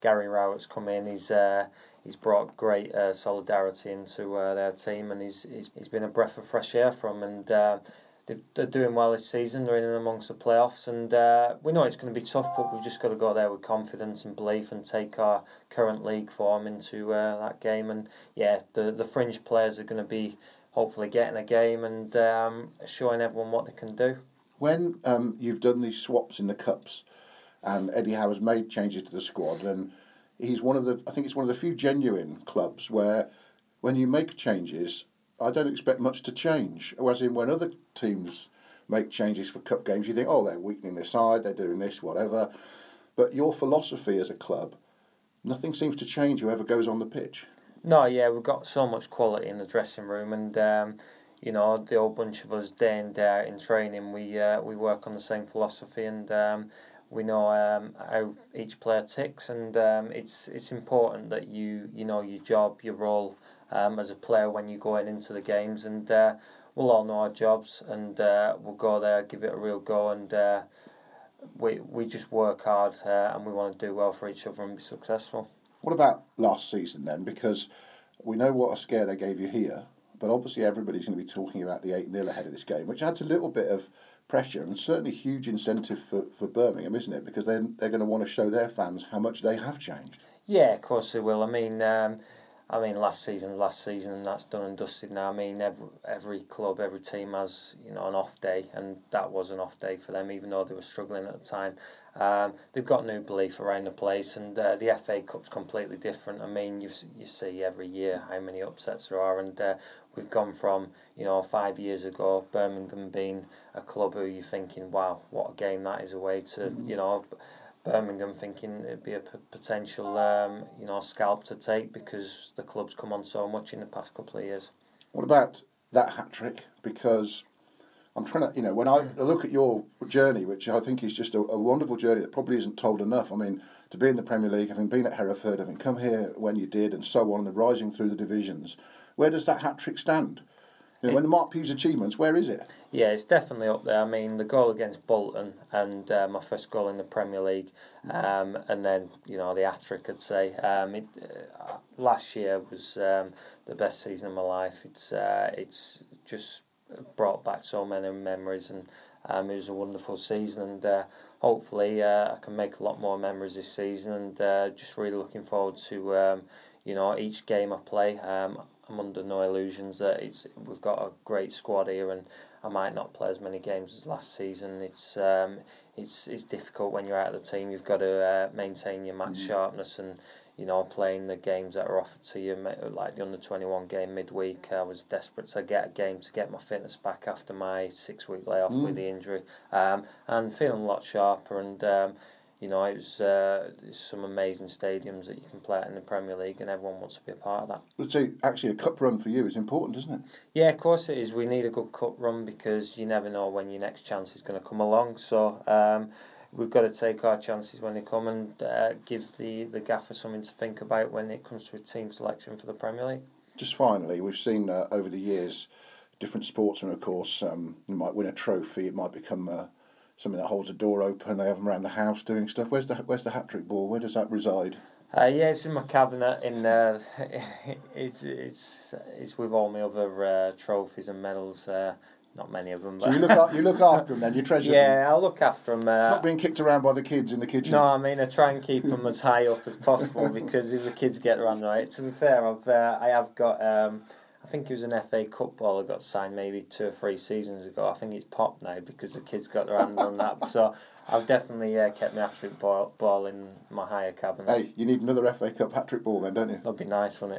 Gary Rowett's come in. He's brought great solidarity into their team, and he's been a breath of fresh air for them. And they're doing well this season. They're in and amongst the playoffs, and we know it's going to be tough, but we've just got to go there with confidence and belief and take our current league form into that game. And yeah, the fringe players are going to be hopefully getting a game and showing everyone what they can do. When you've done these swaps in the cups, and Eddie Howe has made changes to the squad, and he's I think it's one of the few genuine clubs where when you make changes, I don't expect much to change. Whereas in when other teams make changes for cup games, you think, oh, they're weakening their side, they're doing this, whatever. But your philosophy as a club, nothing seems to change whoever goes on the pitch. No, yeah, we've got so much quality in the dressing room, and the old bunch of us day in day out in training, we work on the same philosophy, and we know how each player ticks, and it's important that you know your job, your role as a player when you're going into the games, and we'll all know our jobs, and we'll go there, give it a real go, and we just work hard, and we want to do well for each other and be successful. What about last season then? Because we know what a scare they gave you here, but obviously everybody's going to be talking about the 8-0 ahead of this game, which adds a little bit of pressure and certainly huge incentive for Birmingham, isn't it? Because they're going to want to show their fans how much they have changed. Yeah, of course they will. I mean, last season, and that's done and dusted now. I mean, every club, every team has an off day, and that was an off day for them, even though they were struggling at the time. They've got new belief around the place, and the FA Cup's completely different. I mean, you see every year how many upsets there are, and we've gone from 5 years ago Birmingham being a club who you're thinking, wow, what a game that is away, to Birmingham thinking it'd be a potential scalp to take because the club's come on so much in the past couple of years. What about that hat-trick? Because I'm trying to, when I look at your journey, which I think is just a wonderful journey that probably isn't told enough. I mean, to be in the Premier League, having been at Hereford, having come here when you did, and so on, and the rising through the divisions, where does that hat-trick stand? When Mark Pugh's achievements, where is it? Yeah, it's definitely up there. I mean, the goal against Bolton and my first goal in the Premier League, and then the hat-trick, I'd say. Last year was the best season of my life. It's just brought back so many memories, and it was a wonderful season. And hopefully, I can make a lot more memories this season. And just really looking forward to each game I play. I'm under no illusions that we've got a great squad here, and I might not play as many games as last season. It's difficult when you're out of the team. You've got to maintain your match sharpness, and playing the games that are offered to you, like the under-21 game midweek. I was desperate to get a game to get my fitness back after my 6-week layoff with the injury, and feeling a lot sharper. And it was some amazing stadiums that you can play at in the Premier League, and everyone wants to be a part of that. But so actually, a cup run for you is important, isn't it? Yeah, of course it is. We need a good cup run because you never know when your next chance is going to come along. So we've got to take our chances when they come, and give the gaffer something to think about when it comes to a team selection for the Premier League. Just finally, we've seen over the years different sportsmen, of course, you might win a trophy, it might become something that holds a door open, they have them around the house doing stuff. Where's the hat-trick ball? Where does that reside? It's in my cabinet. It's with all my other trophies and medals. Not many of them. But so you look after them then. You treasure them. Yeah, I'll look after them. It's not being kicked around by the kids in the kitchen. No, I mean I try and keep them as high up as possible because if the kids get around right. To be fair, I have got. I think it was an FA Cup ball I got signed maybe 2 or 3 seasons ago. I think it's popped now because the kids got their hand on that. So I've definitely kept my hat-trick ball in my higher cabinet. Hey, you need another FA Cup hat-trick ball then, don't you? That'd be nice, wouldn't it?